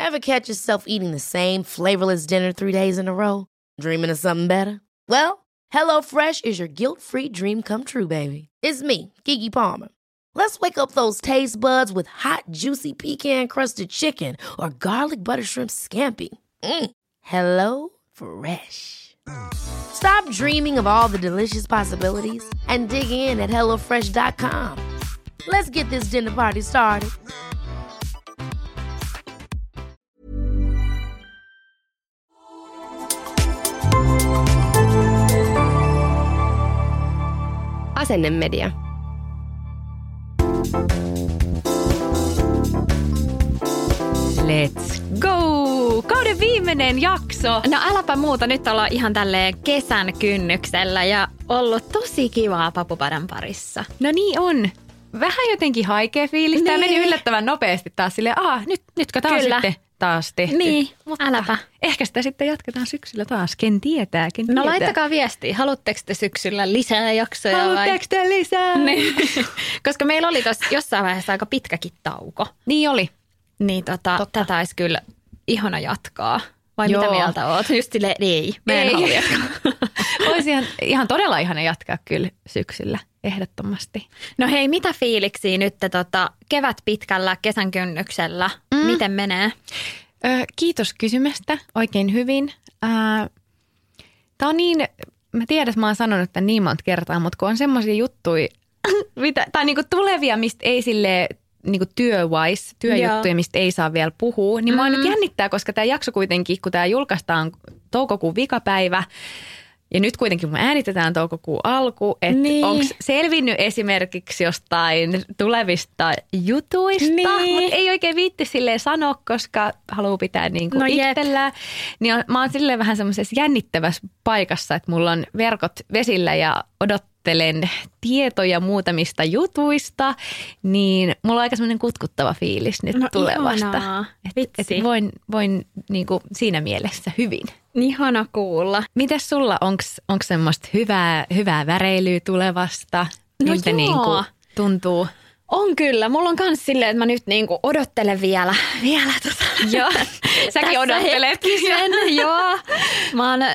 Ever catch yourself eating the same flavorless dinner 3 days in a row? Dreaming of something better? Well, HelloFresh is your guilt-free dream come true, baby. It's me, Keke Palmer. Let's wake up those taste buds with hot, juicy pecan-crusted chicken or garlic butter shrimp scampi. Hello Fresh. Stop dreaming of all the delicious possibilities and dig in at HelloFresh.com. Let's get this dinner party started. Asennemedia. Let's go! Kauden viimeinen jakso. No äläpä muuta, nyt ollaan ihan tälleen kesän kynnyksellä ja ollut tosi kivaa papupadan parissa. No niin on. Vähän jotenkin haikea fiilis. Tämä meni yllättävän nopeasti taas silleen, nytkö taas Kyllä. sitten taas tehty. Niin, mutta äläpä. Ehkä sitä sitten jatketaan syksyllä taas. Ken tietää. No laittakaa viestiä. Haluatteko te syksyllä lisää jaksoja vai? Haluatteko te lisää? Niin. Koska meillä oli tuossa jossain vaiheessa aika pitkäkin tauko. Niin oli. Niin tätä olisi kyllä ihana jatkaa. Vai Joo. mitä mieltä oot? Just silleen, ei, mä en halua jatkaa. Olisi ihan todella ihana jatkaa kyllä syksyllä, ehdottomasti. No hei, mitä fiiliksiä nyt kevät pitkällä kesän kynnyksellä? Miten menee? Kiitos kysymästä. Oikein hyvin. Tämä on niin, mä tiedän, että mä oon sanonut tämän niin monta kertaa, mutta kun on semmoisia juttuja, tai niinku tulevia, mistä ei silleen niinku työjuttuja, mistä ei saa vielä puhua, niin mua nyt jännittää, koska tämä jakso kuitenkin, kun tämä julkaistaan toukokuun vikapäivä, ja nyt kuitenkin me äänitetään toukokuun alku, että onko selvinnyt esimerkiksi jostain tulevista jutuista, mutta ei oikein viitti silleen sanoa, koska haluaa pitää niinku itsellään. Niin mä oon silleen vähän semmoisessa jännittävässä paikassa, että mulla on verkot vesillä ja odottelen tietoja muutamista jutuista, niin mulla on aika semmoinen kutkuttava fiilis nyt tulevasta. Että voin niinku siinä mielessä hyvin. Ihana kuulla. Mites sulla, onko semmoista hyvää väreilyä tulevasta? Miltä niinku tuntuu? On kyllä. Mulla on kans silleen, että mä nyt niinku odottelen vielä Joo, säkin odottelet. Joo. Mä oon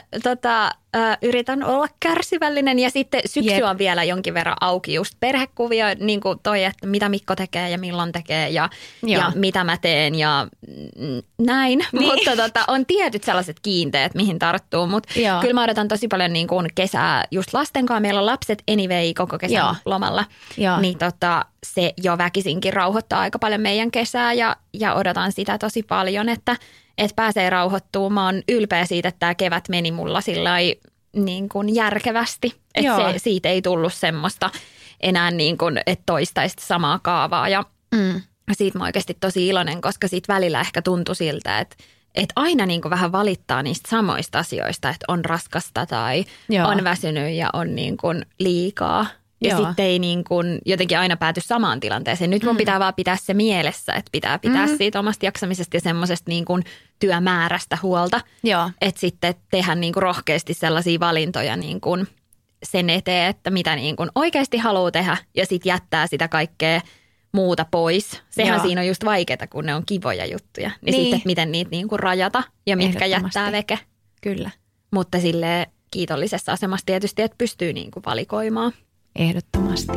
yritän olla kärsivällinen ja sitten syksy on vielä jonkin verran auki just perhekuvia, niin kuin toi, että mitä Mikko tekee ja milloin tekee ja mitä mä teen ja näin. Niin. Mutta on tietyt sellaiset kiinteet, mihin tarttuu, mutta kyllä mä odotan tosi paljon niin kuin kesää just lasten kanssa. Meillä on lapset anyway koko kesän lomalla, niin se jo väkisinkin rauhoittaa aika paljon meidän kesää ja odotan sitä tosi paljon, että pääsee rauhoittumaan. Mä oon ylpeä siitä, että tämä kevät meni mulla sillai niin kuin järkevästi. Että siitä ei tullut semmoista enää niin kuin, että toistaisi samaa kaavaa. Ja siitä mä oikeasti tosi iloinen, koska siitä välillä ehkä tuntui siltä, että aina niin kuin vähän valittaa niistä samoista asioista, että on raskasta tai on väsynyt ja on niin kuin liikaa. Ja sitten ei niin kuin jotenkin aina pääty samaan tilanteeseen. Nyt mun pitää vaan pitää se mielessä, että pitää siitä omasta jaksamisesta ja semmoisesta niin kuin työmäärästä huolta. Että sitten tehdä niin kuin rohkeasti sellaisia valintoja niin kuin sen eteen, että mitä niin kuin oikeasti haluaa tehdä ja sitten jättää sitä kaikkea muuta pois. Sehän siinä on just vaikeaa, kun ne on kivoja juttuja. Niin sitten, että miten niitä niin kuin rajata ja mitkä jättää veke. Kyllä. Mutta silleen kiitollisessa asemassa tietysti, että pystyy niin kuin valikoimaan. Ehdottomasti.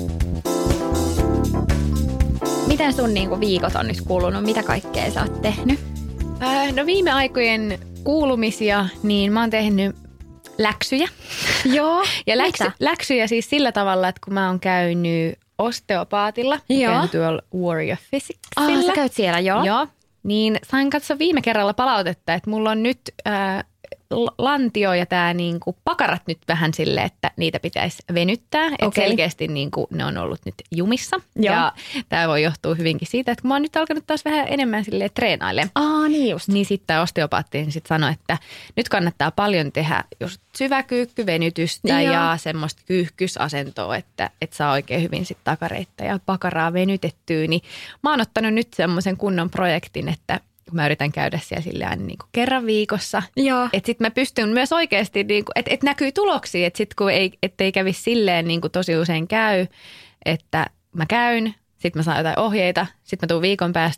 Miten sun niinku viikot on nyt kulunut? Mitä kaikkea sä oot tehnyt? No viime aikojen kuulumisia, niin mä oon tehnyt läksyjä. Joo. Ja läksyjä siis sillä tavalla, että kun mä oon käynyt osteopaatilla, käynyt tuolla Warrior Physicsillä. Sä käyt siellä, joo. Niin sain katsoa viime kerralla palautetta, että mulla on nyt lantio ja tää niinku pakarat nyt vähän silleen, että niitä pitäisi venyttää. Että selkeästi niinku ne on ollut nyt jumissa. Ja tää voi johtua hyvinkin siitä, että kun mä oon nyt alkanut taas vähän enemmän silleen treenailemaan. Niin just. Niin sitten osteopaatti sit sanoi, että nyt kannattaa paljon tehdä just syväkyykkyvenytystä ja semmoista kyyhkysasentoa, että saa oikein hyvin sit takareita ja pakaraa venytettyä. Niin mä oon ottanut nyt semmoisen kunnon projektin, että kun mä yritän käydä siellä silleen niin kuin kerran viikossa. Että sit mä pystyn myös oikeasti, niin kuin, että näkyy tuloksia, että sit kun ei kävisi silleen niin kuin tosi usein käy, että mä käyn, sit mä saan jotain ohjeita, sit mä tuun viikon päästä,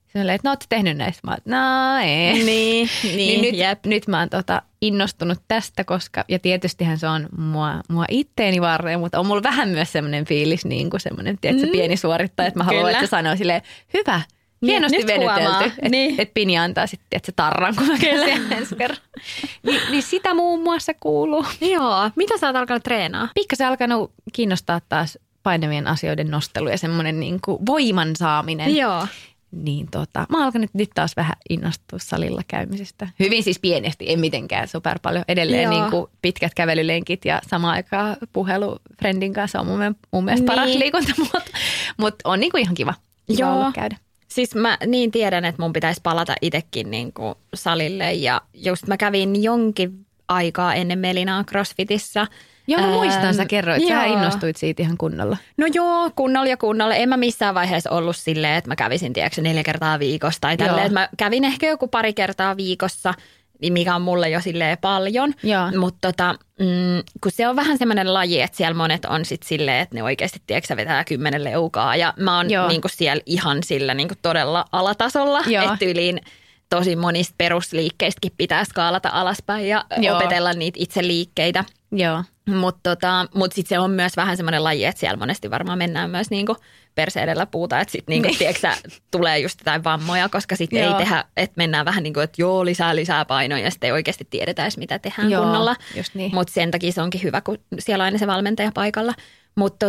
Se oli, että no ootko tehnyt näistä? Mä oon, no ei. Niin nyt mä oon innostunut tästä, koska, ja tietystihän se on mua itteeni varten, mutta on mulla vähän myös semmoinen fiilis, niin kuin semmoinen, pieni suorittaja, että mä haluan, että se sanoo silleen, hyvä, hienosti venytelty, että Pini antaa sitten se tarran, kun mä käyn ensi kerran. Niin sitä muun muassa kuuluu. Joo, mitä sä oot alkanut treenaa? Pikkasen alkanut kiinnostaa taas painavien asioiden nostelu ja semmoinen niin kuin voiman saaminen. Joo. Niin mä oon alkanut nyt taas vähän innostua salilla käymisestä. Hyvin siis pienesti, en mitenkään super paljon. Edelleen niin kuin pitkät kävelylenkit ja samaan aikaan puhelu friendin kanssa on mun mielestä paras liikuntamuoto. Mutta on niin kuin ihan kiva olla käydä. Siis mä niin tiedän, että mun pitäisi palata itsekin niin kuin salille ja just mä kävin jonkin aikaa ennen Melinaa CrossFitissa. Joo, mä muistan, sä kerroit, sä innostuit siitä ihan kunnolla. No joo, kunnolla. En mä missään vaiheessa ollut silleen, että mä kävisin 4 kertaa viikossa tai tälleen. Että mä kävin ehkä joku 2 kertaa viikossa, mikä on mulle jo silleen paljon. Mutta kun se on vähän semmoinen laji, että siellä monet on sitten silleen, että ne oikeasti tiedätkö, vetää 10 leukaa. Ja mä oon niinku siellä ihan sillä niinku todella alatasolla, että yliin tosi monista perusliikkeistäkin pitää skaalata alaspäin ja opetella niitä itse liikkeitä. Joo. Mutta sitten se on myös vähän semmoinen laji, että siellä monesti varmaan mennään myös niinku perse edellä puuta, että sitten niinku, tiedätkö, tulee just jotain vammoja, koska sitten ei tehdä, että mennään vähän niin kuin, että joo, lisää painoja ja sitten ei oikeasti tiedetä edes, mitä tehdään kunnolla. Niin. Mutta sen takia se onkin hyvä, kun siellä on aina se valmentaja paikalla. Mutta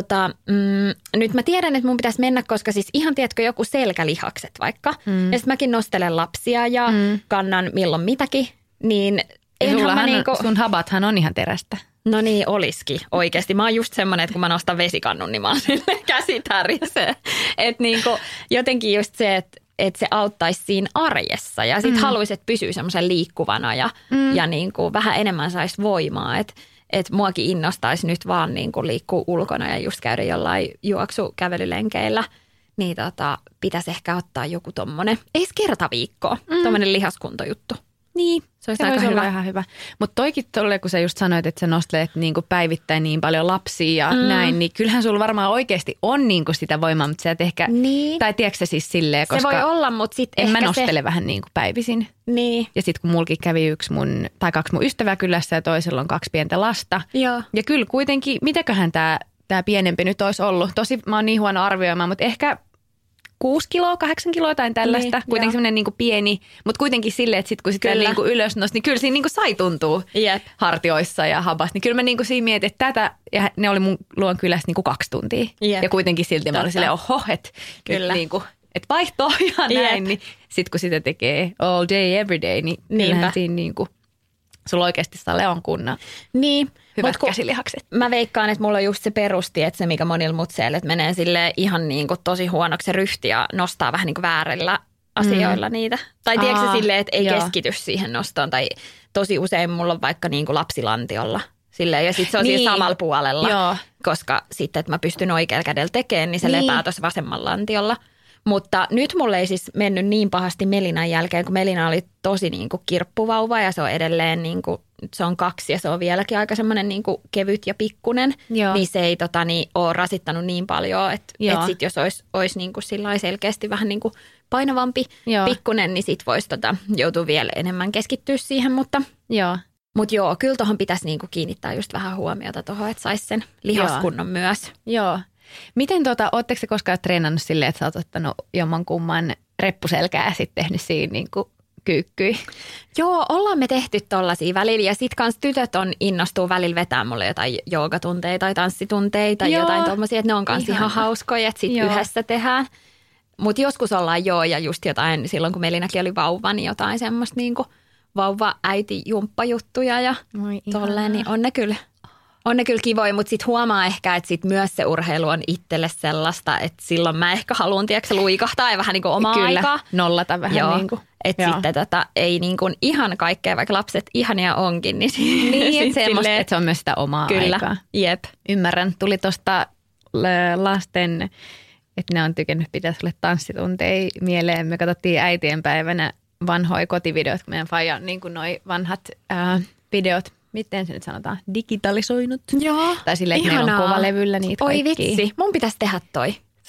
nyt mä tiedän, että mun pitäisi mennä, koska siis ihan tiedätkö joku selkälihakset vaikka. Ja sitten mäkin nostelen lapsia ja kannan milloin mitäkin, niin sun habathan on ihan terästä. No niin, olisikin oikeasti. Mä oon just semmoinen, että kun mä nostan vesikannun, niin mä oon silleen käsi tärisee. Että niinku, jotenkin just se, että se auttaisi siinä arjessa ja sit haluaisi, että pysyy semmoisen liikkuvana ja niinku vähän enemmän saisi voimaa. Että muakin innostaisi nyt vaan niinku liikkua ulkona ja just käydä jollain juoksukävelylenkeillä. Niin pitäisi ehkä ottaa joku tommonen, ei kerta viikkoa, tommonen lihaskuntojuttu. Niin, se olisi aika hyvä. Ihan hyvä. Mutta toikin tolle, kun sä just sanoit, että sä nostelet niinku päivittäin niin paljon lapsia ja näin, niin kyllähän sulla varmaan oikeasti on niinku sitä voimaa, mutta sä et ehkä, tai tiedätkö sä siis silleen, koska se voi olla, mutta sitten en mä nostele vähän niinku päivisin. Niin. Ja sitten kun mulkin kävi 2 mun ystävää kylässä ja toisella on 2 pientä lasta. Joo. Ja kyllä kuitenkin, mitäköhän tää pienempi nyt olisi ollut. Tosi mä oon niin huono arvioimaan, mutta ehkä 6 kiloa, 8 kiloa tai tällaista. Niin, kuitenkin semmoinen niinku pieni, mutta kuitenkin silleen, että sit kun sitä niinku ylös nosti, niin kyllä siinä niinku sai tuntua hartioissa ja habassa. Niin kyllä mä niinku siinä mietin, että tätä, ja ne oli mun luon kylässä niinku 2 tuntia. Ja kuitenkin silti mä olin silleen, oho, että niinku, et vaihtoa ihan näin. Niin sit kun sitä tekee all day, every day, niin kyllähän siinä niinku, sulla oikeasti saa leon kunnan. Niin. Hyvät käsilihakset. Mä veikkaan, että mulla on just se perusti, että se mikä monilla mutseilla, että menee sille ihan niin kuin tosi huonoksi se ryhti ja nostaa vähän niin kuin väärillä asioilla niitä. Tai tiedätkö silleen, että ei keskity siihen nostoon tai tosi usein mulla on vaikka niin kuin lapsilantiolla. Silleen, ja sitten se on siinä samalla puolella, koska sitten, että mä pystyn oikealla kädellä tekemään, niin se lepää tuossa vasemmalla lantiolla. Mutta nyt mulle ei siis mennyt niin pahasti Melinan jälkeen, kun Melina oli tosi niin kuin kirppuvauva ja se on edelleen niin kuin, se on 2 ja se on vieläkin aika semmoinen niin kuin kevyt ja pikkunen. Niin se ei ole rasittanut niin paljon, että sit jos olisi niin kuin sillä selkeästi vähän niin kuin painavampi pikkunen, niin sit voisi joutua vielä enemmän keskittyä siihen, mutta kyllä tuohon pitäisi niin kuin kiinnittää just vähän huomiota tuohon, että saisi sen lihaskunnon myös. Joo. Miten ootteko te koskaan treenannut silleen, että sä oot ottanut jommankumman reppuselkää ja sitten tehnyt siinä niin kuin kyykkyi? Joo, ollaan me tehty tollaisia välillä ja sit kans tytöt innostuu välillä vetää mulle jotain joogatunteja tai tanssitunteja tai jotain tommosia, että ne on kans ihan hauskoja, että sit yhdessä tehdään. Mutta joskus ollaan ja just jotain, silloin kun Melinakin oli vauva, niin jotain semmoista niinku vauva-äiti-jumppajuttuja ja tolleen, niin on ne kyllä kivoja, mutta sitten huomaa ehkä, että sit myös se urheilu on itselle sellaista, että silloin mä ehkä haluan, tiedätkö, luikahtaa ja vähän niin kuin omaa aikaa. Nollata vähän niin kuin. Että sitten ei niin kuin ihan kaikkea, vaikka lapset ihania onkin, niin semmoista, että se on myös sitä omaa aikaa. Jep. Ymmärrän. Tuli tuosta lasten, että ne on tykännyt pitää sulle tanssitunteja mieleen. Me katsottiin äitienpäivänä vanhoja kotivideot, kun meidän faija on niin kuin noi vanhat videot. Miten se nyt sanotaan? Digitalisoinut. Joo. Tai silleen, että meillä on kovalevyllä niitä kaikkia. Oi vitsi, mun pitäisi tehdä toi.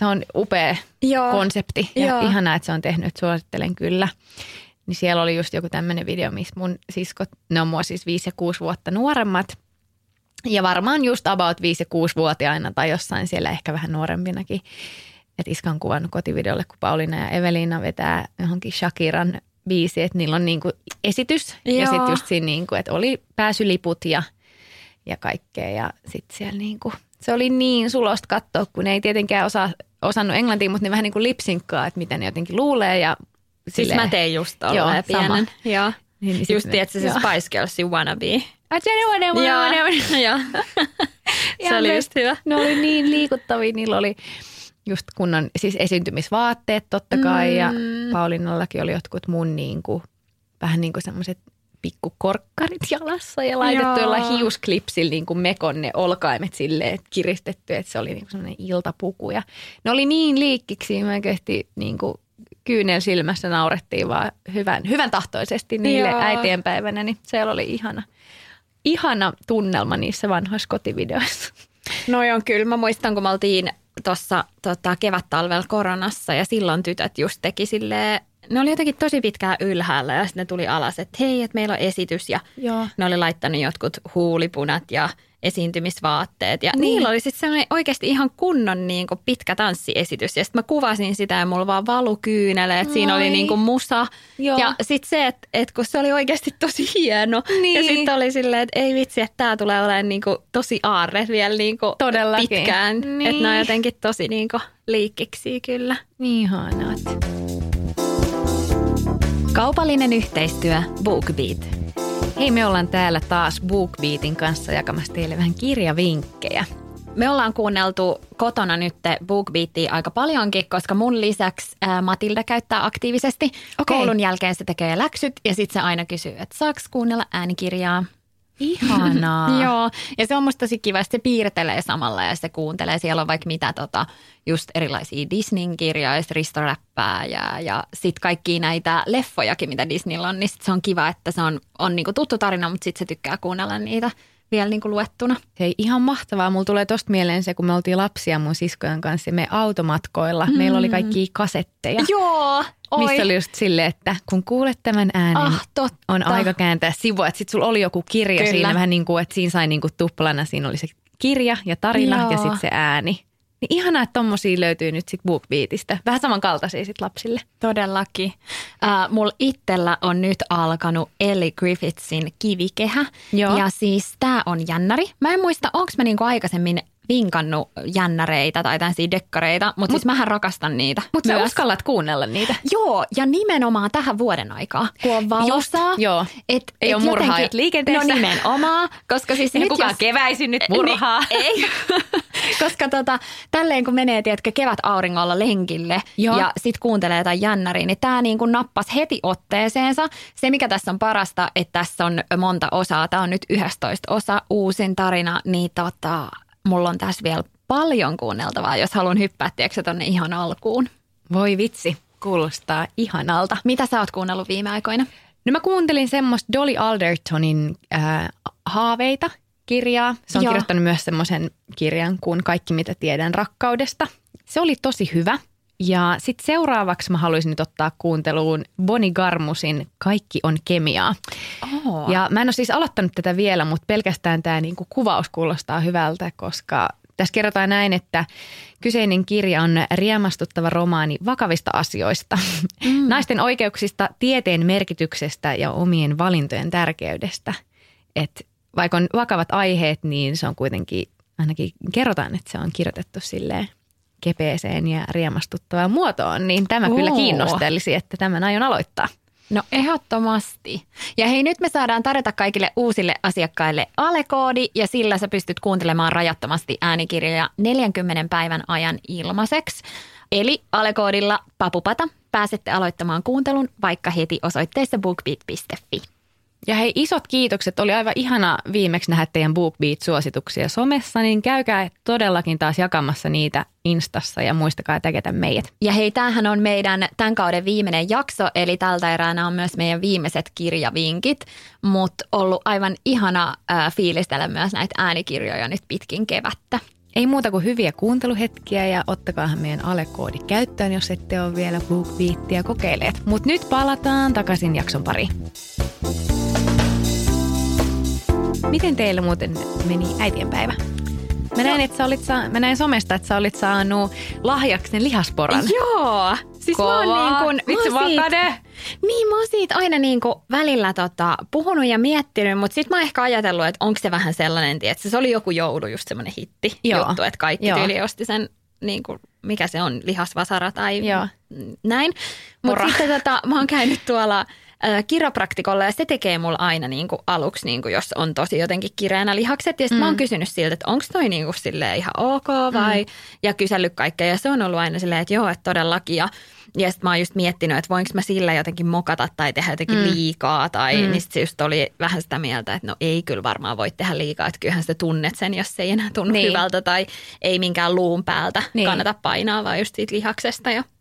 Se on upea konsepti ja ihanaa, että se on tehnyt. Suosittelen kyllä. Niin siellä oli just joku tämmöinen video, missä mun siskot, ne on mua siis 5 ja 6 vuotta nuoremmat. Ja varmaan just about 5 ja 6-vuotiaina tai jossain siellä ehkä vähän nuorempinakin. Että iska on kuvannut kotivideolle, kun Pauliina ja Eveliina vetää johonkin Shakiran biisi, että niillä on niinku esitys. Joo. Ja sitten just siinä, niinku, että oli pääsyliput ja kaikkea. Ja sitten siellä niinku, se oli niin sulosta katsoa, kun ne ei tietenkään osannut englantia, mutta ne vähän niin kuin lipsinkkaa, että mitä ne jotenkin luulee. Ja siis mä tein just tolleen pienen. Joo. Niin, just tiedätkö se Spice Girlsin Wannabe. I don't wanna. Joo. Se oli just hyvä. Ne oli niin liikuttavia. Niillä oli just kunnon siis esiintymisvaatteet totta kai. Ja Pauliinallakin oli jotkut mun niinku, vähän niin kuin semmoiset pikkukorkkarit jalassa ja laitettu jollain hiusklipsillä niin kuin mekon ne olkaimet silleen kiristetty, että se oli niin kuin semmoinen iltapuku. Ja ne oli niin liikkiksi, mä oikeasti niin kuin kyynel silmässä naurettiin vaan hyvän tahtoisesti niille äitienpäivänä, niin siellä oli ihana tunnelma niissä vanhoissa kotivideoissa. No on kyllä. Mä muistan, kun me oltiin tuossa kevät-talvella koronassa ja silloin tytöt just teki silleen, ne oli jotenkin tosi pitkään ylhäällä ja sitten ne tuli alas, että hei, että meillä on esitys ja ne oli laittanut jotkut huulipunat ja esiintymisvaatteet. Ja niillä oli sitten sellainen oikeasti ihan kunnon niin kuin pitkä tanssiesitys. Ja sitten mä kuvasin sitä ja mulla vaan valu kyyneleet. Siinä oli niin kuin musa. Joo. Ja sitten se, että kun se oli oikeasti tosi hieno. Niin. Ja sitten oli silleen, että ei vitsi, että tää tulee olemaan niin kuin tosi aarre vielä niin kuin pitkään. Niin. Että nämä on jotenkin tosi niin kuin liikkiksi kyllä. Niin ihanat. Kaupallinen yhteistyö BookBeat. Hei, me ollaan täällä taas BookBeatin kanssa jakamassa teille vähän kirjavinkkejä. Me ollaan kuunneltu kotona nyt BookBeatia aika paljonkin, koska mun lisäksi Matilda käyttää aktiivisesti. Koulun jälkeen se tekee läksyt ja sitten se aina kysyy, että saaks kuunnella äänikirjaa? Ihanaa. Joo, ja se on musta tosi kiva, että se piirtelee samalla ja se kuuntelee. Siellä on vaikka mitä just erilaisia Disneyn kirjoja, Risto Räppää ja sitten kaikkia näitä leffojakin, mitä Disneyllä on. Niin sit se on kiva, että se on niinku tuttu tarina, mutta sitten se tykkää kuunnella niitä vielä niinku luettuna. Hei, ihan mahtavaa. Mulla tulee tosta mieleen se, kun me oltiin lapsia mun siskojen kanssa me automatkoilla. Meillä oli kaikkia kasetteja. Joo. Missä oli just silleen, että kun kuulet tämän äänen, on aika kääntää sivua. Että sitten sulla oli joku kirja siinä vähän niin kuin, että siinä sai niin kuin tuplana. Siinä oli se kirja ja tarina ja sitten se ääni. Niin ihanaa, että tommosia löytyy nyt sit BookBeatista. Vähän samankaltaisia sit lapsille. Todellakin. Mulla itsellä on nyt alkanut Ellie Griffithsin Kivikehä. Joo. Ja siis tää on jännäri. Mä en muista, onko mä niinku aikaisemmin vinkannut jännäreitä tai tämmöisiä dekkareita, mutta siis mähän rakastan niitä. Mutta sä uskallat kuunnella niitä. Joo, ja nimenomaan tähän vuoden aikaa, kun on valosaa. Joo, ei ole murhaajat liikenteessä. No nimenomaan, koska siis nyt kukaan keväisin nyt murhaa. Ei, koska tälleen kun menee, tiedätkö, kevät-auringolla lenkille ja sit kuuntelee jotain jännäriä, niin tää niin kuin nappasi heti otteeseensa. Se, mikä tässä on parasta, että tässä on monta osaa. Tää on nyt 11 osa, uusin tarina, niin mulla on tässä vielä paljon kuunneltavaa, jos haluan hyppää, tiedätkö, tonne ihan alkuun. Voi vitsi, kuulostaa ihanalta. Mitä sä oot kuunnellut viime aikoina? No mä kuuntelin semmoista Dolly Aldertonin Haaveita -kirjaa. Se on kirjoittanut myös semmoisen kirjan kuin Kaikki, mitä tiedän rakkaudesta. Se oli tosi hyvä. Ja sitten seuraavaksi mä haluaisin nyt ottaa kuunteluun Bonnie Garmusin Kaikki on kemiaa. Oh. Ja mä en ole siis aloittanut tätä vielä, mutta pelkästään tämä niinku kuvaus kuulostaa hyvältä, koska tässä kerrotaan näin, että kyseinen kirja on riemastuttava romaani vakavista asioista, naisten oikeuksista, tieteen merkityksestä ja omien valintojen tärkeydestä. Et vaikka on vakavat aiheet, niin se on kuitenkin, ainakin kerrotaan, että se on kirjoitettu silleen kepeeseen ja riemastuttavaan muotoon, niin tämä kyllä kiinnostelisi, että tämän aion aloittaa. No ehdottomasti. Ja hei, nyt me saadaan tarjota kaikille uusille asiakkaille Ale-koodi ja sillä sä pystyt kuuntelemaan rajattomasti äänikirjoja 40 päivän ajan ilmaiseksi. Eli Ale-koodilla Papupata pääsette aloittamaan kuuntelun vaikka heti osoitteessa bookbeat.fi. Ja hei, isot kiitokset. Oli aivan ihana viimeksi nähdä teidän BookBeat-suosituksia somessa, niin käykää todellakin taas jakamassa niitä Instassa ja muistakaa tägätä meidät. Ja hei, tämähän on meidän tämän kauden viimeinen jakso, eli tältä erää nämä on myös meidän viimeiset kirjavinkit, mutta ollut aivan ihana fiilistellä myös näitä äänikirjoja nyt pitkin kevättä. Ei muuta kuin hyviä kuunteluhetkiä ja ottakaahan meidän alekoodi käyttöön, jos ette ole vielä BookBeatia kokeilleet. Mutta nyt palataan takaisin jakson pariin. Miten teillä muuten meni äitienpäivä? Mä näin somesta, että sä olit saanut lahjaksi sen lihasporan. Joo. Siis Kova. mä oon Niin mä oon siitä aina välillä puhunut ja miettinyt, mutta sit mä oon ehkä ajatellut, että onko se vähän sellainen, että se oli joku joulu just semmoinen hitti juttu, että kaikki tyyli osti sen, mikä se on, lihasvasara tai näin. Mutta sitten mä oon käynyt tuolla kiropraktikolla ja se tekee mulla aina aluksi, jos on tosi jotenkin kireänä lihakset. Ja sitten mä oon kysynyt siltä, että onko toi silleen ihan ok vai, ja kysellyt kaikkea. Ja se on ollut aina silleen, että joo, että todellakin. Ja sitten mä oon just miettinyt, että voinko mä sillä jotenkin mokata tai tehdä jotenkin liikaa. Tai niin sitten se just oli vähän sitä mieltä, että no ei kyllä varmaan voi tehdä liikaa. Että kyllähän sitä tunnet sen, jos se ei enää tunnu hyvältä tai ei minkään luun päältä kannata painaa, vaan just siitä lihaksesta ja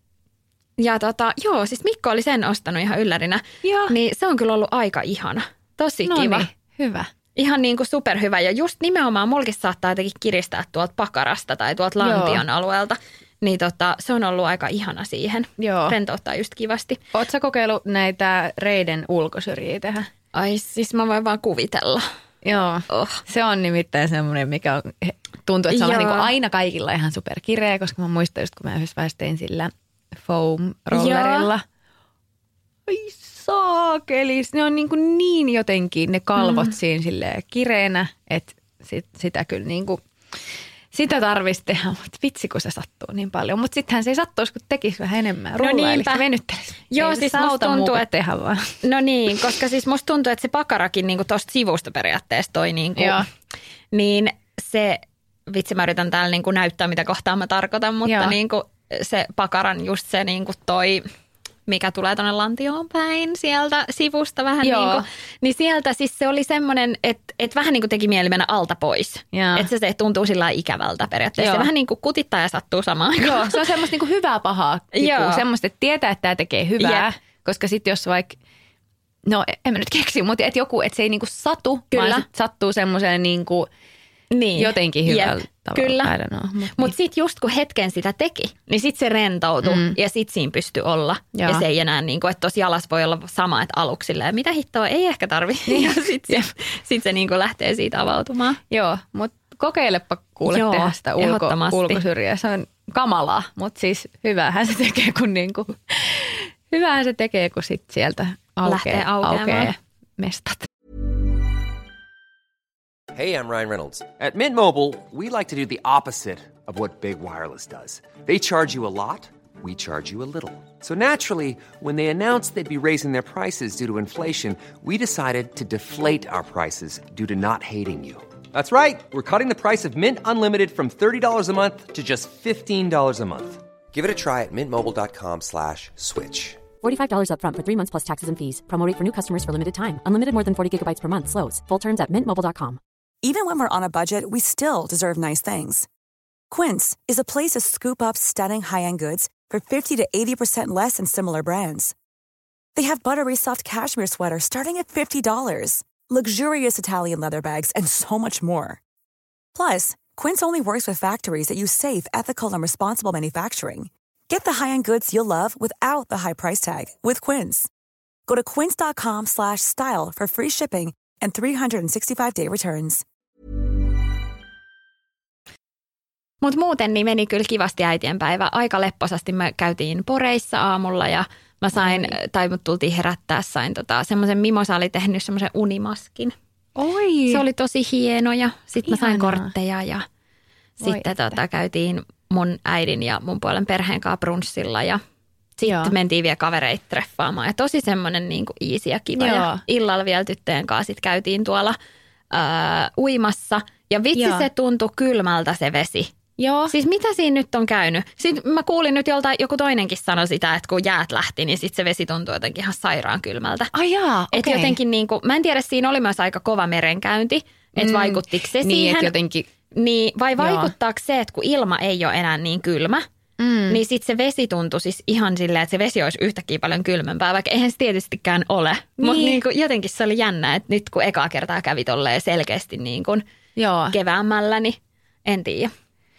joo, siis Mikko oli sen ostanut ihan yllärinä, niin se on kyllä ollut aika ihana. Tosi kiva. Niin, hyvä. Ihan superhyvä ja just nimenomaan mulkin saattaa jotenkin kiristää tuolta pakarasta tai tuolta lantion alueelta. Niin se on ollut aika ihana siihen. Rentouttaa just kivasti. Ootko sä kokeillut näitä reiden ulkosyrjiä tehdä? Ai siis mä voin vaan kuvitella. Joo, se on nimittäin semmoinen, mikä tuntuu, että se on aina kaikilla ihan superkireä, koska mä muistan just, kun mä yhdessä vaiheessa tein sillä foam rollerilla. Ai saakelis, ne on niin jotenkin ne kalvot siinä silleen kireänä, että sitä kyllä sitä tarvitsisi tehdä, mutta vitsi kun se sattuu niin paljon. Mutta sittenhän se ei sattuisi, kun tekisi vähän enemmän. Rullailisi, venyttelisi. Joo, siis musta tuntuu, että tehdä vaan. No niin, koska siis musta tuntuu, että se pakarakin tuosta sivusta periaatteessa toi niin se, vitsi mä yritän täällä näyttää mitä kohtaa mä tarkoitan, mutta se pakaran just se toi, mikä tulee tuonne lantioon päin sieltä sivusta vähän niin sieltä siis se oli semmoinen, että vähän teki mieli mennä alta pois. Että se tuntuu sillä ikävältä periaatteessa. Se vähän kutittaa ja sattuu samaan aikaan. Joo, se on semmoista hyvää pahaa kipua. Semmoista, että tietää, että tämä tekee hyvää, koska sitten jos vaikka, no en mä nyt keksi, mutta että se ei satu, vaan sattuu semmoiseen jotenkin hyvällä tavalla. Kyllä, mutta sitten just kun hetken sitä teki, niin sitten se rentoutui ja sitten siinä pystyi olla. Ja se ei enää, että tuossa jalas voi olla sama, että aluksilla ja mitä hittoa ei ehkä tarvitse. Ja sitten se lähtee siitä avautumaan. Joo, mutta kokeilepa kuule tehdä sitä ulkosyrjää. Se on kamalaa, mutta siis hyvähän se tekee, kun sit sieltä aukeaa mestat. Hey, I'm Ryan Reynolds. At Mint Mobile, we like to do the opposite of what Big Wireless does. They charge you a lot, we charge you a little. So naturally, when they announced they'd be raising their prices due to inflation, we decided to deflate our prices due to not hating you. That's right. We're cutting the price of Mint Unlimited from $30 a month to just $15 a month. Give it a try at mintmobile.com/switch. $45 up front for 3 months plus taxes and fees. Promo rate for new customers for limited time. Unlimited more than 40 gigabytes per month. Slows full terms at mintmobile.com. Even when we're on a budget, we still deserve nice things. Quince is a place to scoop up stunning high-end goods for 50 to 80% less than similar brands. They have buttery soft cashmere sweaters starting at $50, luxurious Italian leather bags, and so much more. Plus, Quince only works with factories that use safe, ethical, and responsible manufacturing. Get the high-end goods you'll love without the high price tag with Quince. Go to quince.com/style for free shipping and 365-day returns. Mutta muuten niin meni kyllä kivasti äitienpäivä. Aika lepposasti me käytiin Poreissa aamulla ja mä sain, tai mut tultiin herättää, sain semmoisen Mimosa oli tehnyt semmoisen unimaskin. Oi! Se oli tosi hieno ja sitten mä sain kortteja ja sitten käytiin mun äidin ja mun puolen perheen kanssa brunssilla ja sitten mentiin vielä kavereita treffaamaan. Ja tosi semmoinen easy ja kiva. Ja illalla vielä tyttöjen kanssa sit käytiin tuolla uimassa. Ja vitsi se tuntui kylmältä se vesi. Joo. Siis mitä siinä nyt on käynyt? Sitten mä kuulin nyt joku toinenkin sanoi sitä, että kun jäät lähti, niin sitten se vesi tuntui jotenkin ihan sairaan kylmältä. Ai jaa, että jotenkin mä en tiedä, siinä oli myös aika kova merenkäynti. Että vaikuttiko se siihen? Että jotenkin. Niin, vai vaikuttaako se, että kun ilma ei ole enää niin kylmä, niin sitten se vesi tuntui siis ihan silleen, että se vesi olisi yhtäkkiä paljon kylmempää, vaikka eihän se tietystikään ole. Niin. Mutta jotenkin se oli jännä, että nyt kun ekaa kertaa kävi tolleen selkeästi keväämällä, niin en tiedä.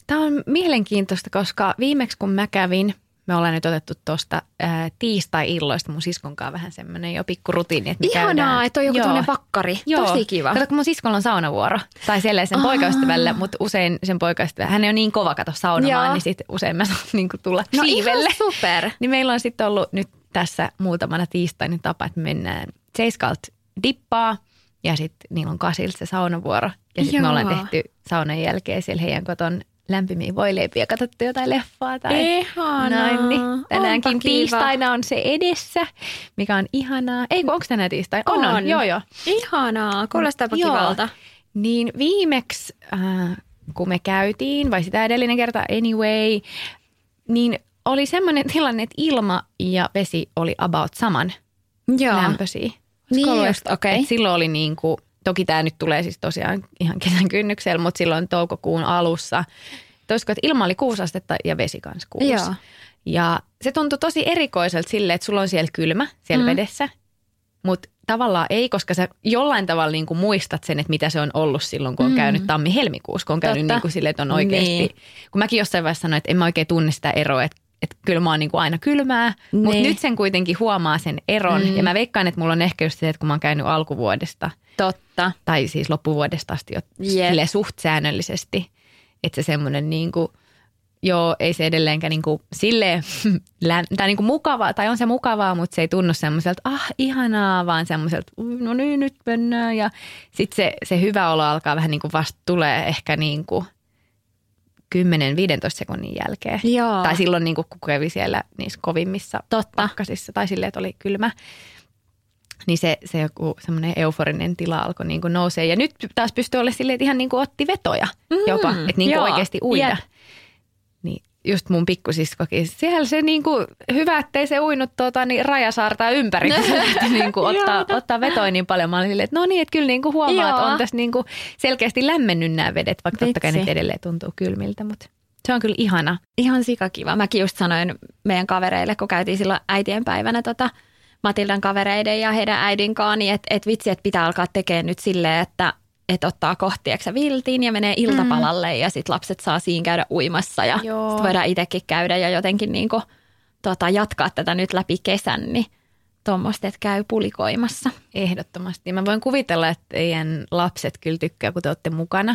Tämä on mielenkiintoista, koska viimeksi kun mä kävin, me ollaan nyt otettu tuosta tiistai-illoista mun siskonkaan vähän semmoinen jo pikkurutiini, että me Ihanaa, että on joku tämmöinen vakkari. Joo. Tosi kiva. Kato, kun mun siskolla on saunavuoro. Tai siellä sen poikaystävällä, mutta usein sen poikaystävä, hän on niin kova kato saunomaan, niin sitten usein mä saan niin tulla siivelle. Ihan super. Niin meillä on sitten ollut nyt tässä muutamana tiistaina tapa, että me mennään Seiskalta dippaa ja sitten niillä on Kasilta se saunavuoro. Ja sitten me ollaan tehty saunan jälkeen siellä heidän koton lämpimiä voileipiä, katsottu jotain leffaa tai ihanaa. Näin, niin tänäänkin Onpa tiistaina on se edessä, mikä on ihanaa. Ei, onko tänään tiistai? On. Joo. Ihanaa, kuulostaapa kivalta. Niin viimeksi, kun me käytiin, vai sitä edellinen kerta anyway, niin oli semmoinen tilanne, että ilma ja vesi oli about saman lämpöisiä. Niin just, okei. Silloin oli niin kuin, toki tämä nyt tulee siis tosiaan ihan kesän kynnyksellä, mutta silloin toukokuun alussa, olisiko, että ilma oli 6 astetta ja vesi kanssa 6. Joo. Ja se tuntui tosi erikoiselta silleen, että sulla on siellä kylmä, siellä vedessä, mutta tavallaan ei, koska sä jollain tavalla niin kuin muistat sen, että mitä se on ollut silloin, kun on käynyt tammi-helmikuussa, kun on käynyt niin kuin silleen, että on oikeasti, kun mäkin jossain vaiheessa sanoin, että en mä oikein tunne sitä eroa, että kyllä mä oon niin kuin aina kylmää, mutta nyt sen kuitenkin huomaa sen eron. Ja mä veikkaan, että mulla on ehkä just se, että kun mä oon käynyt alkuvuodesta. Totta. Tai siis loppuvuodesta asti jo suht säännöllisesti. Että se semmoinen niin kuin, joo, ei se edelleenkään niin kuin silleen, tai niin kuin mukavaa, tai on se mukavaa, mutta se ei tunnu semmoiselta, ihanaa, vaan semmoiselta, no niin, nyt mennään. Ja sitten se hyvä olo alkaa vähän niin kuin vasta tulee ehkä niin kuin 10-15 sekunnin jälkeen. Joo. Tai silloin niin kun kävi siellä niissä kovimmissa pakkasissa tai silleen, että oli kylmä. Niin se joku semmoinen euforinen tila alkoi niin kuin nousee. Ja nyt taas pystyy olemaan silleen, että ihan niin kuin otti vetoja jopa, että niin kuin oikeasti uida. Yep. Niin just mun pikkusiskokin, siellä se niin kuin hyvä, ettei se uinut niin rajasaartaa ympäri, kun se lähti niin kuin ottaa vetoja niin paljon. Mä olin silleen, että no niin, että kyllä niin kuin huomaa, että on tässä niin kuin selkeästi lämmennyt nämä vedet, vaikka totta kai ne edelleen tuntuu kylmiltä, mutta se on kyllä ihana. Ihan sikakiva. Mäkin just sanoin meidän kavereille, kun käytiin silloin äitienpäivänä Matildan kavereiden ja heidän äidinkaan, niin että vitsi, että pitää alkaa tekemään nyt silleen, että ottaa kohtieksä viltiin ja menee iltapalalle ja sitten lapset saa siinä käydä uimassa ja sitten voidaan itsekin käydä ja jotenkin niinku, jatkaa tätä nyt läpi kesän, niin tuommoista, että käy pulikoimassa. Ehdottomasti. Mä voin kuvitella, että teidän lapset kyllä tykkää, kun te olette mukana.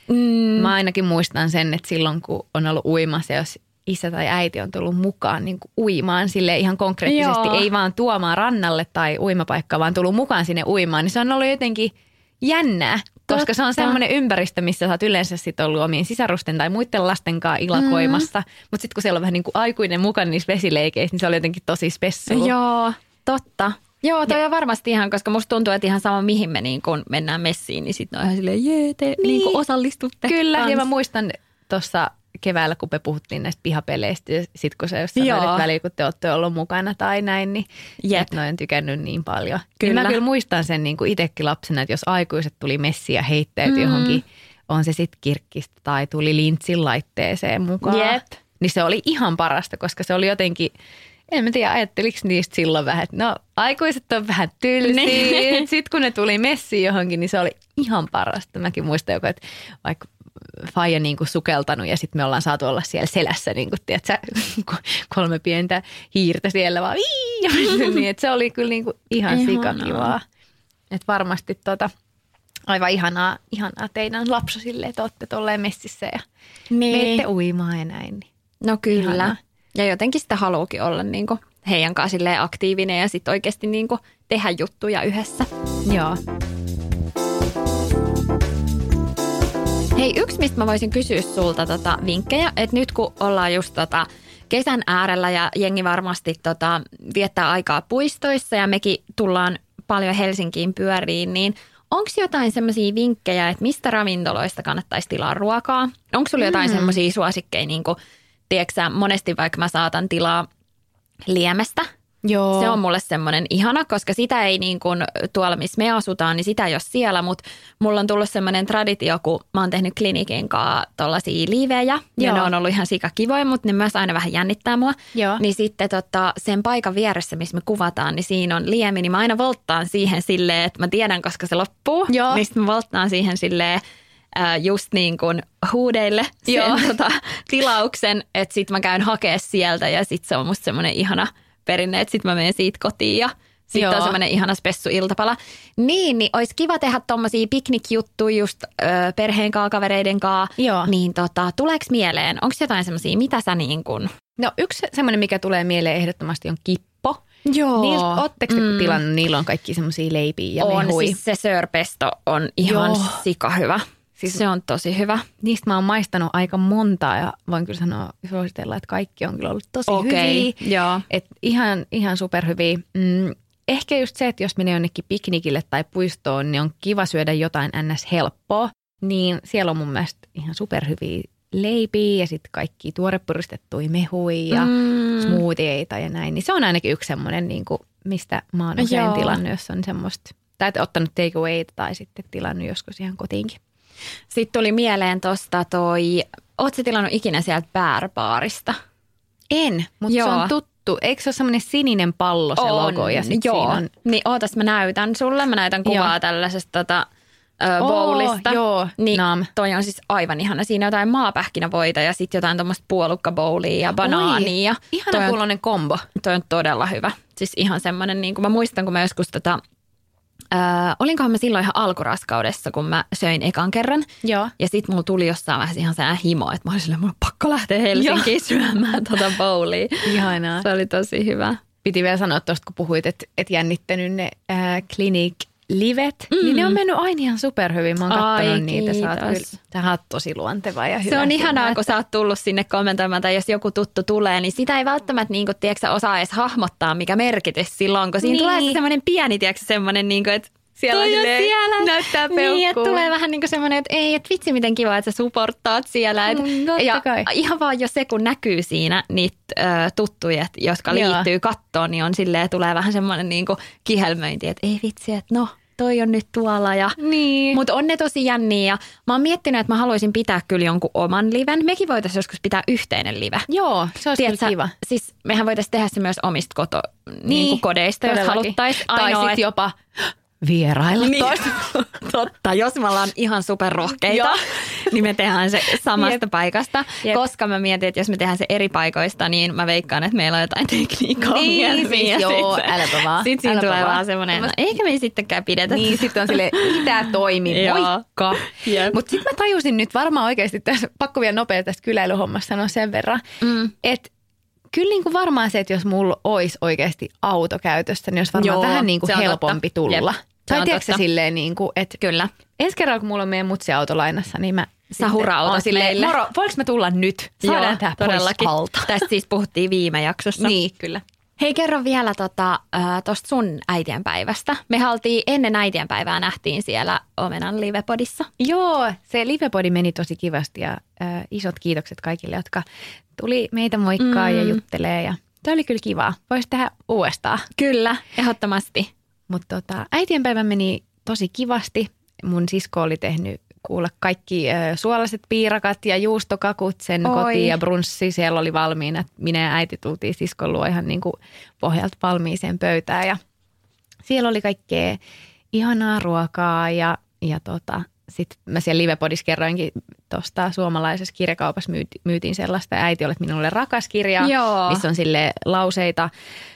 Mä ainakin muistan sen, että silloin kun on ollut uimassa, jos isä tai äiti on tullut mukaan niin kuin uimaan sille ihan konkreettisesti, ei vaan tuomaan rannalle tai uimapaikkaan, vaan tullut mukaan sinne uimaan, niin se on ollut jotenkin jännää, koska se on semmoinen ympäristö, missä sä oot yleensä sit ollut omien sisarusten tai muiden lasten kanssa ilakoimassa. Mutta sitten kun siellä on vähän niin kuin aikuinen mukana niissä vesileikeissä, niin se oli jotenkin tosi spessua. Joo, totta. Joo, toi on varmasti ihan, koska musta tuntuu, että ihan sama mihin me niin kun mennään messiin, niin sitten on ihan silleen, te niin kuin osallistutte. Kyllä, kans. Ja mä muistan tuossa keväällä, kun me puhuttiin näistä pihapeleistä, ja sitten kun sä jossain välillä, kun te olette ollut mukana tai näin, niin että noin tykännyt niin paljon. Kyllä. Niin mä kyllä muistan sen niin kuin itsekin lapsena, että jos aikuiset tuli messiin ja heittäytyi johonkin, on se sitten kirkkistä tai tuli lintsin laitteeseen mukaan, niin se oli ihan parasta, koska se oli jotenkin, en mä tiedä, ajatteliko niistä silloin vähän, että no aikuiset on vähän tylsiä. Sitten kun ne tuli messiin johonkin, niin se oli ihan parasta. Mäkin muistan joku, että vaikka faija niin kuin sukeltanut ja sitten me ollaan saatu olla siellä selässä, niin kuin, tiedätkö, 3 pientä hiirtä siellä vaan niin, että se oli kyllä niin kuin ihan sikakivaa. Että varmasti aivan ihanaa teidän lapsosille, että olette tolleen messissä ja menette uimaan ja näin. Niin. No kyllä. Ihanaa. Ja jotenkin sitä haluukin olla niin kuin heidän kanssa aktiivinen ja sitten oikeasti niin kuin tehdä juttuja yhdessä. Joo. Hei, yksi mistä mä voisin kysyä sulta vinkkejä, että nyt kun ollaan just kesän äärellä ja jengi varmasti viettää aikaa puistoissa ja mekin tullaan paljon Helsinkiin pyöriin, niin onko jotain semmoisia vinkkejä, että mistä ravintoloista kannattaisi tilaa ruokaa? Onko sulla jotain semmoisia suosikkeja, niin kuin, tiedätkö monesti vaikka mä saatan tilaa Liemestä. Joo. Se on mulle semmoinen ihana, koska sitä ei niin kuin tuolla, missä me asutaan, niin sitä ei ole siellä, mutta mulla on tullut semmoinen traditio, kun mä oon tehnyt klinikin kanssa tollaisia liivejä, ja ne on ollut ihan sikakivoja, mutta ne myös aina vähän jännittää mua. Joo. Niin sitten sen paikan vieressä, missä me kuvataan, niin siinä on liemi, niin mä aina volttaan siihen silleen, että mä tiedän, koska se loppuu, niin sitten mä volttaan siihen silleen, just niin kuin huudeille sen tilauksen, että sit mä käyn hakea sieltä ja sit se on musta semmoinen ihana perinne, että sit mä menen siitä kotiin ja sitten on semmoinen ihana spessu-iltapala. Niin olisi kiva tehdä tommosia piknikjuttuja just perheen kaa, kavereiden kaa. Niin tuleeko mieleen? Onko jotain semmosia, mitä sä niin kuin... No yksi semmoinen, mikä tulee mieleen ehdottomasti on kippo. Joo. Ootteko te tilannut? Niillä on kaikki semmosia leipiä ja mehui. Siis se sörpesto on ihan sika hyvä. Siis se on tosi hyvä. Niistä mä oon maistanut aika montaa ja voin kyllä suositella, että kaikki on kyllä ollut tosi hyviä. Joo. Et ihan superhyviä. Ehkä just se, että jos menee jonnekin piknikille tai puistoon, niin on kiva syödä jotain ns-helppoa. Niin siellä on mun mielestä ihan superhyviä leipiä ja sitten kaikki tuorepuristettuja mehuja ja smoothieita ja näin. Niin se on ainakin yksi semmoinen, niin kuin, mistä mä oon usein tilannut, jos on semmoista. Tai ottanut take awayta tai sitten tilannut joskus ihan kotiinkin. Sitten tuli mieleen tosta ootko sä tilannut ikinä sieltä Bärbaarista? En, mutta se on tuttu. Eikö se ole semmoinen sininen pallo se logo? Ja sit siinä on... Niin ootas mä näytän sulle. Mä näytän kuvaa tällaisesta bowlista. Joo, niin toi on siis aivan ihana. Siinä on jotain maapähkinävoita ja sitten jotain tuommoista puolukkabowlia ja banaania. Ihana kuuloinen kombo. Toi on todella hyvä. Siis ihan semmoinen, niin kuin mä muistan, kun mä joskus olinkohan mä silloin ihan alkuraskaudessa, kun mä söin ekan kerran. Joo. Ja sit mulla tuli jossain vähän ihan sehän himo, että mä olin silleen, mulla on pakko lähteä Helsinkiin syömään bowlia. Ihanaa. Se oli tosi hyvä. Piti vielä sanoa tuosta, kun puhuit, että jännittänyt ne Clinique-livet, niin ne on mennyt aina ihan superhyvin. Mä oon katsonut niitä. Sä oot tosi luonteva ja hyvä. Se on ihanaa, kun sä oot tullut sinne kommentoimaan, tai jos joku tuttu tulee, niin sitä ei välttämättä niin kuin, osaa edes hahmottaa, mikä merkitys silloin, kun siinä tulee semmoinen pieni, semmoinen, niin kuin, että siellä näyttää peukkuu. Niin, että tulee vähän niin kuin semmoinen, että ei, että vitsi miten kiva, että sä supporttaat siellä. Ja ihan vaan jo se, kun näkyy siinä niitä tuttuja, jotka liittyy kattoon, niin on silleen, tulee vähän semmoinen niin kuin kihelmöinti, että ei vitsi, että no, toi on nyt tuolla. Niin. Mutta on ne tosi jänniä ja mä oon miettinyt, että mä haluaisin pitää kyllä jonkun oman liven. Mekin voitaisiin joskus pitää yhteinen live. Joo, se olisi kyllä kiva. Siis mehän voitaisiin tehdä se myös omista niin kodeista, jos haluttaisiin. Tai sitten jopa... vierailla toista. Totta, jos me ollaan ihan superrohkeita, niin me tehdään se samasta paikasta. Koska mä mietin, että jos me tehdään se eri paikoista, niin mä veikkaan, että meillä on jotain tekniikka-ongelmia. Niin, siis joo, äläpä vaan. Sitten siinä tulee vaan semmoinen, eikä me sittenkään pidetä. Niin, sitten on silleen, mitä toimii, moikka. Mutta sitten mä tajusin nyt varmaan oikeasti, tässä pakko vielä nopeasti tästä kyläilyhommasta sanoa sen verran, että kyllä niin kuin varmaan se, että jos mulla olisi oikeasti auto käytössä, niin olisi varmaan vähän niin kuin helpompi tulla. Tai tiedätkö silleen niin kuin, että kyllä. Ensi kerralla, kun mulla on meidän mutsi autolainassa, niin mä sä hurautat silleen, moro, voinko mä tulla nyt? Saadaan tää pois alta. Tästä siis puhuttiin viime jaksossa. Niin, kyllä. Hei, kerro vielä tosta sun äitienpäivästä. Me oltiin ennen äitienpäivää, nähtiin siellä Omenan livepodissa. Joo, se livepodi meni tosi kivasti ja isot kiitokset kaikille, jotka tuli meitä moikkaa ja juttelee. Ja se oli kyllä kivaa. Voisi tehdä uudestaan. Kyllä, ehdottomasti. Mutta äitienpäivä meni tosi kivasti. Mun sisko oli tehnyt kuulla kaikki suolaiset piirakat ja juustokakut sen kotiin ja brunssi siellä oli valmiina. Minä ja äiti tultiin siskon luo ihan niin kuin pohjalta valmiiseen pöytään ja siellä oli kaikkea ihanaa ruokaa ja sitten mä siellä livepodissa kerroinkin tuosta suomalaisessa kirjakaupassa myytiin sellaista. Äiti olet minulle rakas kirja, missä on sille lauseita.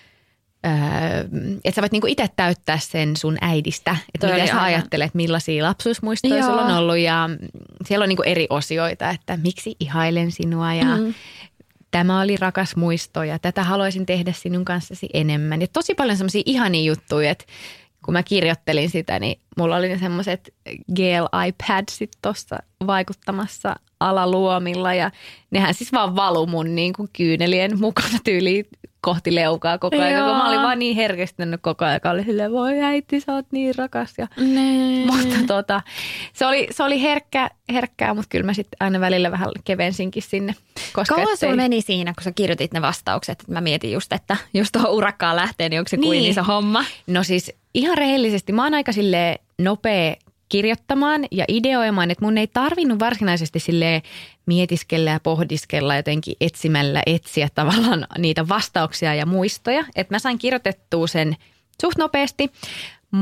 Että sä voit niinku itse täyttää sen sun äidistä, että mitä sä ajattelet, millaisia lapsuusmuistoja sulla on ollut ja siellä on niinku eri osioita, että miksi ihailen sinua ja tämä oli rakas muisto ja tätä haluaisin tehdä sinun kanssasi enemmän. Ja tosi paljon semmoisia ihania juttuja, että kun mä kirjoittelin sitä, niin mulla oli ne semmoiset gel-iPadsit tuossa vaikuttamassa alaluomilla ja nehän siis vaan valu mun niin kuin kyynelien mukana tyyliin kohti leukaa koko ajan. Kun mä olin vaan niin herkistynyt koko ajan, oli silleen, voi äiti, sä oot niin rakas. Ja, mutta se oli herkkää, mutta kyllä mä sitten aina välillä vähän kevensinkin sinne. Kauan sulla meni siinä, kun sä kirjoitit ne vastaukset? Että mä mietin just, että jos tuohon urakkaan lähtee, niin onko se kuin iso homma? No siis ihan rehellisesti, mä oon aika silleen nopea kirjoittamaan ja ideoimaan, että mun ei tarvinnut varsinaisesti silleen mietiskellä ja pohdiskella jotenkin etsiä tavallaan niitä vastauksia ja muistoja. Että mä sain kirjoitettua sen suht nopeasti, mutta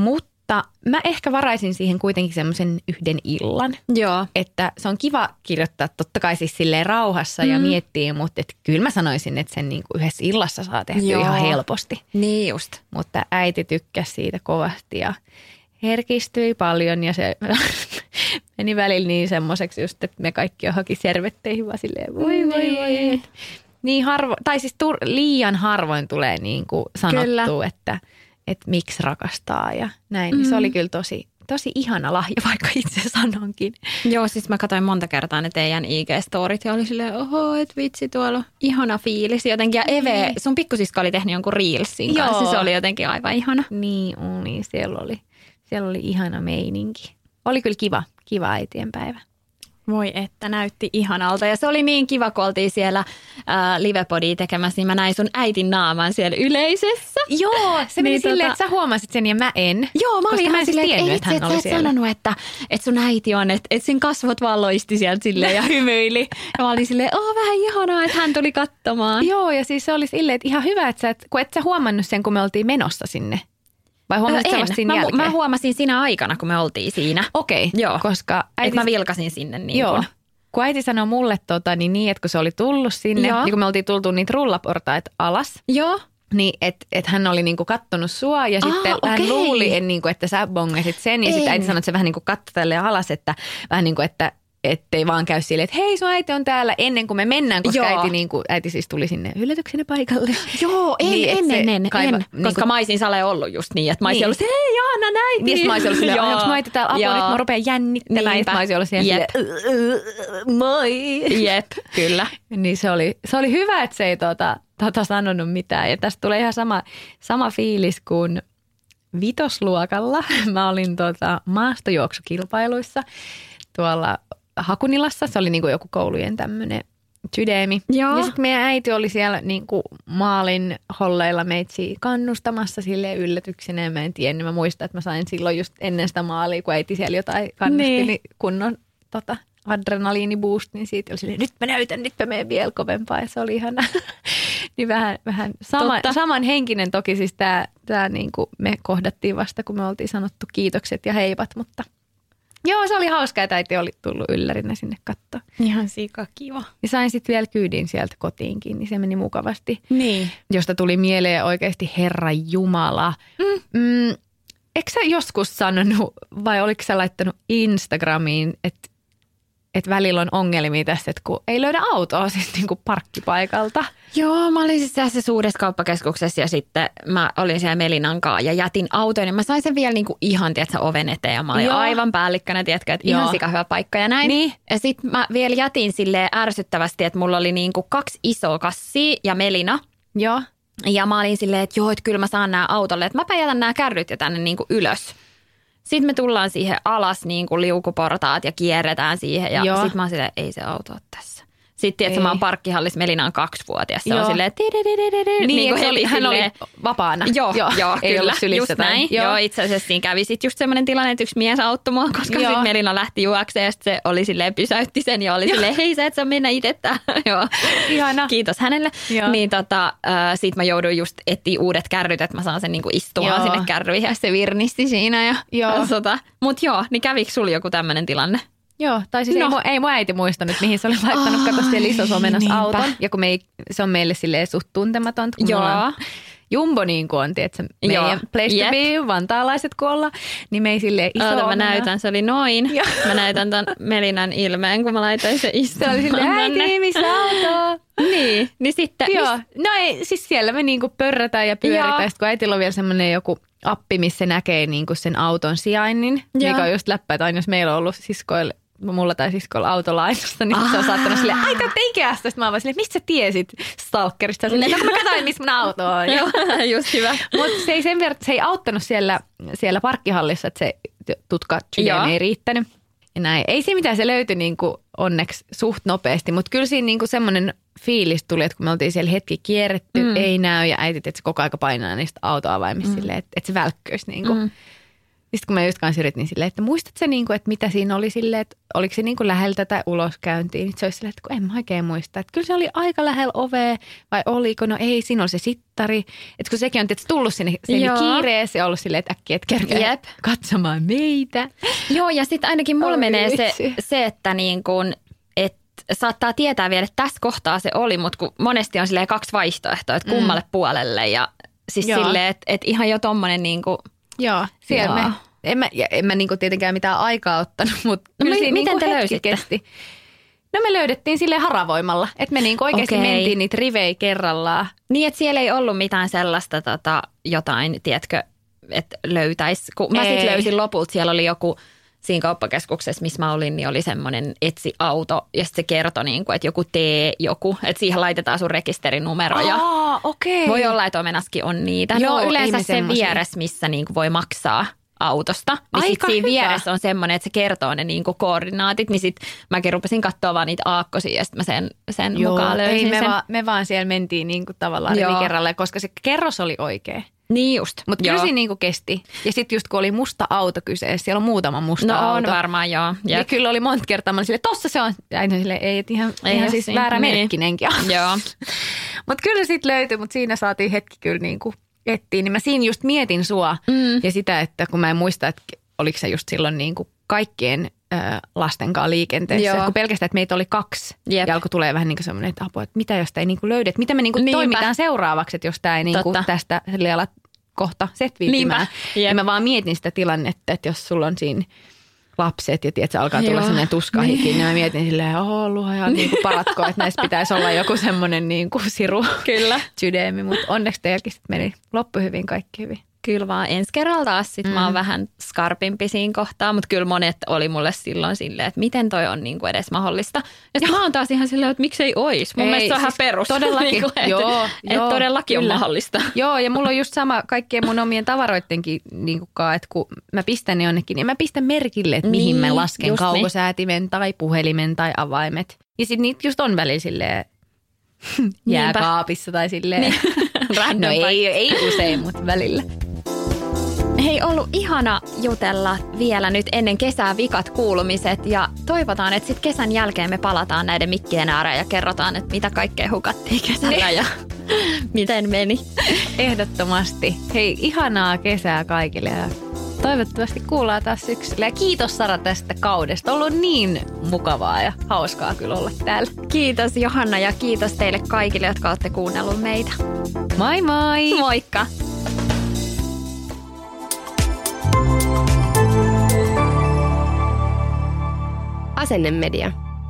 Mutta mä ehkä varaisin siihen kuitenkin semmoisen yhden illan. Joo. Että se on kiva kirjoittaa totta kai siis silleen rauhassa ja miettiä, mutta kyllä mä sanoisin, että sen niinku yhdessä illassa saa tehtyä ihan helposti. Niin just. Mutta äiti tykkäsi siitä kovasti ja herkistyi paljon ja se meni välillä niin semmoiseksi just, että me kaikki haki servetteihin vaan silleen voi. Niin tai siis liian harvoin tulee niin kuin sanottua, että miksi rakastaa ja näin. Niin se oli kyllä tosi ihana lahja, vaikka itse sanonkin. Joo, siis mä katsoin monta kertaa ne teidän IG-storit ja oli silleen, oho, et vitsi, tuolla on ihana fiilis jotenkin. Ja Eve, sun pikkusisko oli tehnyt jonkun reelsin kanssa, se oli jotenkin aivan ihana. Niin, siellä oli ihana meininki. Oli kyllä kiva äitienpäivä. Voi että, näytti ihanalta. Ja se oli niin kiva, kun oltiin siellä livepodia tekemässä, niin mä näin sun äitin naaman siellä yleisössä. Joo, se meni silleen, että sä huomasit sen ja mä en. Joo, mä olin ihan silleen, että hän oli siellä. Sanonut, että sun äiti on, että sen kasvot vaan loisti sieltä silleen ja hymyili. Ja mä olin silleen, vähän ihanaa, että hän tuli katsomaan. Joo, ja siis se oli silleen, että ihan hyvä, että et sä huomannut sen, kun me oltiin menossa sinne. Vai huomasit sä vasta siinä jälkeen? Mä huomasin siinä aikana, kun me oltiin siinä. Okei, koska äiti... mä vilkasin sinne niin kuin. Kun äiti sanoi mulle niin, että kun se oli tullut sinne, niin kun me oltiin tultu niitä rullaportaita alas. Joo. Niin, että hän oli niinku kattonut sua ja sitten hän luuli, että sä bongasit sen. Ja sitten äiti sanoi, että se vähän niinku katsoi tälleen alas, että vähän niin kuin, ettei vaan käy silleen, että hei, sun äiti on täällä ennen kuin me mennään, koska äiti siis tuli sinne yllätyksenä paikalle. Joo, en. Koska mä olisin Sale ollut just niin, että mä olisin ollut hei, Johanna näiti. Ja sitten mä olisin ollut silleen, onko mä äiti täällä apua, nyt mä rupean jännittämään. Ja mä olisin ollut siellä moi. Jep, kyllä. Niin se oli hyvä, että se ei sanonut mitään. Ja tästä tulee ihan sama fiilis kuin vitosluokalla. Mä olin maastojuoksukilpailuissa tuolla Hakunilassa. Se oli niinku joku koulujen tämmöinen sydämi. Ja sitten meidän äiti oli siellä niinku maalin holleilla meitsi kannustamassa silleen yllätyksenä. Mä en tiennyt. Mä muistan, että mä sain silloin just ennen sitä maalia, kun äiti siellä jotain kannusti, niin kunnon adrenaliiniboost, niin siitä oli silleen, nyt mä näytän, nyt mä menen vielä kovempaa. Ja se oli ihana. Niin vähän samanhenkinen toki siis tää niinku me kohdattiin vasta, kun me oltiin sanottu kiitokset ja heipat, mutta joo, se oli hauskaa, että äiti oli tullut yllärinä sinne katsoa. Ihan sika kiva. Ja sain sitten vielä kyydin sieltä kotiinkin, niin se meni mukavasti. Niin. Josta tuli mieleen oikeasti Herra Jumala. Eikö sä joskus sanonut, vai oliko sä laittanut Instagramiin, että välillä on ongelmia tässä, että kun ei löydä autoa siis niin kuin parkkipaikalta? Joo, mä olin siis tässä suuressa kauppakeskuksessa ja sitten mä olin siellä Melinan kanssa ja jätin autoon. Ja mä sain sen vielä niin kuin ihan, tiedätkö, oven eteen ja mä olin aivan päällikkönä, tiedätkö, että ihan sika hyvä paikka ja näin. Niin. Ja sitten mä vielä jätin silleen ärsyttävästi, että mulla oli niin kuin 2 isoa kassia ja Melina. Joo. Ja mä olin silleen, että joo, että kyllä mä saan nämä autolle, että mäpä jätän nämä kärryt jo tänne niin kuin ylös. Sitten me tullaan siihen alas niin kuin liukuportaat ja kierretään siihen ja sitten mä oon silleen, ei se auto ole tässä. Sitten tiedätkö, mä oon parkkihallissa, Melina on 2-vuotias. Se on silleen, niin kuin hän oli vapaana. Joo, ei kyllä, ollut sylissä just näin. Joo, itse asiassa siinä kävi sitten just semmoinen tilanne, että yksi mies auttoi mua, koska sitten Melina lähti juokseen ja sitten se oli silleen, pysäytti sen ja oli silleen, hei sä et saa mennä itse tähän. Joo, ihana. Kiitos hänelle. Niin sit mä jouduin just etsiä uudet kärryt, että mä saan sen niinku istumaan sinne kärryihin ja se virnisti siinä. Mut niin kävikö sulla joku tämmöinen tilanne? Joo, tai siis ei mun äiti muistanut, mihin se oli laittanut, kato siellä isossa omenassa auton. Ja kun se on meille silleen suht tuntematonta, kun mulla on jumbo niin kuin on, tietsä, meidän place to be, vantaalaiset kun ollaan, niin me ei silleen iso omena. Mä näytän, se oli noin. Mä näytän ton Melinan ilmeen, kun mä laitoin se istumaan. Se oli silleen, äiti, missä auto? Niin sitten. Joo, no ei, siis siellä me niinku pörrätään ja pyöritään, kun äitillä on vielä semmoinen joku appi, missä se näkee niinku sen auton sijainnin, mikä on just läppä, että aina jos meillä on ollut siskoille, mulla tai siskoilla autolainosta, niin se on saattanut silleen, ai te olette ikästä. Sitten mä oon vaan silleen, mistä sä tiesit stalkerista? Silleen, no kun mä katsoin, missä mun auto on. Joo, just hyvä. Mutta se ei auttanut siellä parkkihallissa, että se tutka ei riittänyt. Ja näin. Ei siinä mitään, se löytyi niinku onneksi suht nopeasti, mutta kyllä siinä niinku semmoinen fiilis tuli, että kun me oltiin siellä hetki kierretty, ei näy ja äitit, että se koko aika painaa niistä autoavaimista silleen, että se välkköisi niinku. Sitten kun mä just kanssa yritin silleen, että muistatko sä niinku, että mitä siinä oli silleen, että oliko se niinku läheltä tai uloskäyntiin. Niin se olisi silleen, että kun en mä oikein muista. Että kyllä se oli aika lähellä ovea vai oliko, no ei, siinä oli se sittari. Että kun sekin on tietysti tullut sinne kiireessä ja ollut silleen, että äkkiä et kerkeä katsomaan meitä. Joo, ja sitten ainakin mulla menee se, että niin kun, saattaa tietää vielä, että tässä kohtaa se oli, mutta kun monesti on silleen 2 vaihtoehtoa, että kummalle puolelle ja siis silleen, että ihan jo tommonen niinku. Joo, siellä me. En mä niinku tietenkään mitään aikaa ottanut, mutta no, kyllä siinä miten niinku te hetki kesti. No me löydettiin silleen haravoimalla, että me niinku oikeasti mentiin niitä rivejä kerrallaan. Niin, että siellä ei ollut mitään sellaista jotain, tiedätkö, että löytäisi. Kun mä sitten löysin lopulta, siellä oli joku siinä kauppakeskuksessa, missä mä olin, niin oli semmoinen etsiauto ja sitten se kertoi, niin kuin, että joku joku, että siihen laitetaan sun rekisterinumero. Okei. Voi olla, että Omenaskin on niitä. Joo, no yleensä sen vieressä, missä niin kuin voi maksaa autosta. Niin sitten siinä vieressä on semmoinen, että se kertoo ne niin kuin koordinaatit, niin sitten mäkin rupesin katsoa vaan niitä aakkosia ja sitten mä sen mukaan löysin sen. Me vaan siellä mentiin niin kuin tavallaan rivi kerralle, koska se kerros oli oikea. Niin just. Mutta kyllä siinä niinku kesti. Ja sitten just kun oli musta auto kyseessä, siellä on muutama musta auto. No on varmaan, joo. Ja kyllä oli monta kertaa, mä olin silleen, tossa se on. Ja aina silleen, ei ihan siis väärä merkkinenkin on. Joo. Mutta kyllä sitten löytyi, mutta siinä saatiin hetki kyllä niinku etsiä. Niin mä siinä just mietin sua ja sitä, että kun mä en muista, että oliko se just silloin niinku kaikkien lastenkaan liikenteessä. Joo. Kun pelkästään, että meitä oli 2 ja alkoi tulee vähän niin kuin semmoinen, että apua, että mitä jos tämä ei niinku löydä, että mitä me niinku toimitaan seuraavaksi, että jos tämä ei niinku tästä ala kohta setviitimään. Ja mä vaan mietin sitä tilannetta, että jos sulla on siinä lapset ja tiedät, alkaa tulla semmoinen tuskahikin, niin mä mietin silleen, luoja, niinku paratko, että näissä pitäisi olla joku semmoinen niinku siru sydämi, mutta onneksi teilläkin sitten meni loppu hyvin, kaikki hyvin. Kyllä vaan ensi kerralla taas sit mä oon vähän skarpimpi siinä kohtaa, mutta kyllä monet oli mulle silloin silleen, että miten toi on niinku edes mahdollista. Ja sitten mä oon taas ihan silleen, että miksei ois. Mun mielestä se on ihan perus. Todellakin. Niin että todellakin kyllä on mahdollista. Joo, ja mulla on just sama kaikkien mun omien tavaroittenkin niinku että kun mä pistän ne jonnekin, niin mä pistän merkille, että mihin mä lasken kaukosäätimen tai puhelimen tai avaimet. Ja sit niitä just on välillä silleen jääkaapissa tai silleen. Niin. No ei usein, mutta välillä. Hei, ollut ihana jutella vielä nyt ennen kesää vikat kuulumiset ja toivotaan, että sitten kesän jälkeen me palataan näiden mikkien ääreen ja kerrotaan, että mitä kaikkea hukattiin kesällä ja miten meni. Ehdottomasti. Hei, ihanaa kesää kaikille ja toivottavasti kuullaan taas syksyllä. Ja kiitos Sara tästä kaudesta. On ollut niin mukavaa ja hauskaa kyllä olla täällä. Kiitos Johanna ja kiitos teille kaikille, jotka olette kuunnellut meitä. Moi moi! Moikka! Asennemedia.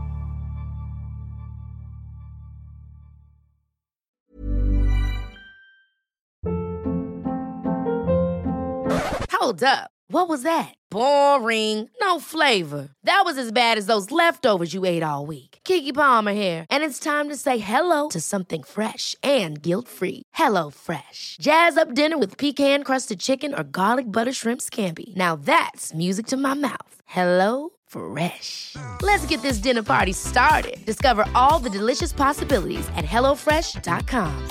Hold up. What was that? Boring. No flavor. That was as bad as those leftovers you ate all week. Keke Palmer here, and it's time to say hello to something fresh and guilt-free. Hello Fresh. Jazz up dinner with pecan-crusted chicken or garlic butter shrimp scampi. Now that's music to my mouth. Hello Fresh. Let's get this dinner party started. Discover all the delicious possibilities at hellofresh.com.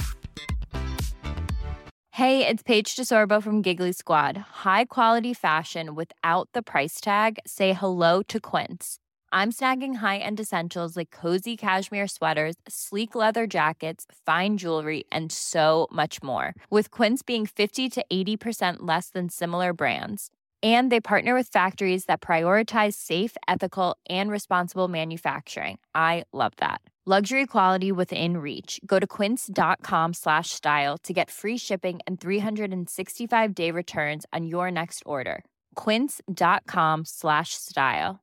Hey, it's Paige DeSorbo from Giggly Squad. High quality fashion without the price tag. Say hello to Quince. I'm snagging high-end essentials like cozy cashmere sweaters, sleek leather jackets, fine jewelry, and so much more. With Quince being 50 to 80% less than similar brands. And they partner with factories that prioritize safe, ethical, and responsible manufacturing. I love that. Luxury quality within reach. Go to quince.com/style to get free shipping and 365-day returns on your next order. Quince.com/style.